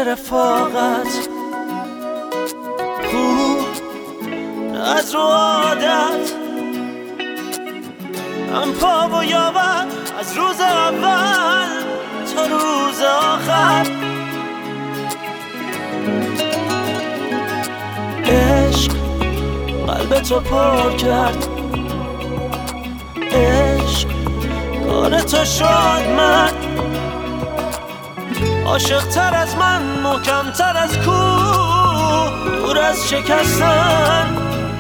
رفاقت خوب از رو عادت هم پا و یاور از روز اول تا روز آخر. عشق قلب تو پر کرد، عشق کار تو شد من عاشق تر از من، محکم تر از کوه، دور از شکستن.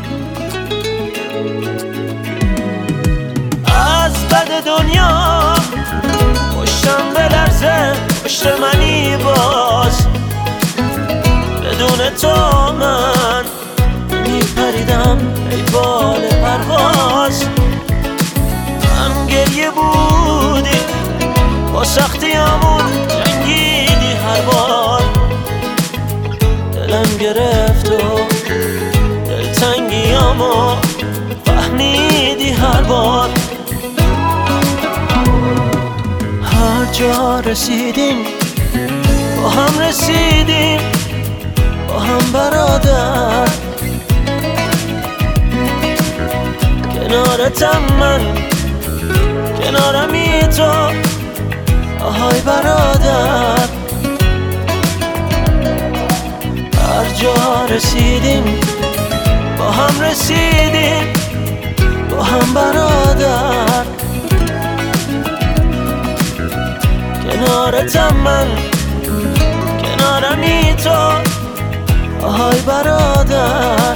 از بد دنیا پشتم بلرزه، پشت منی باز بدون تو من میپریدم ای بال پرواز. هم گریه بودی با سختیامون، جنگیدی هر بار دلم گرفت و دلتنگیامو فهمیدی هر بار. هر جا رسیدیم با هم رسیدیم، با هم برادر. کنارتم من، کنارمی تو، آهای برادر. هر جا رسیدیم با هم رسیدیم، با هم برادر. کنارتم من، کنارمی تو، آهای برادر.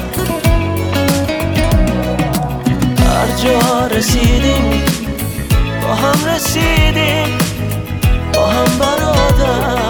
هر جا رسیدیم با هم رسیدیم، با هم برادر.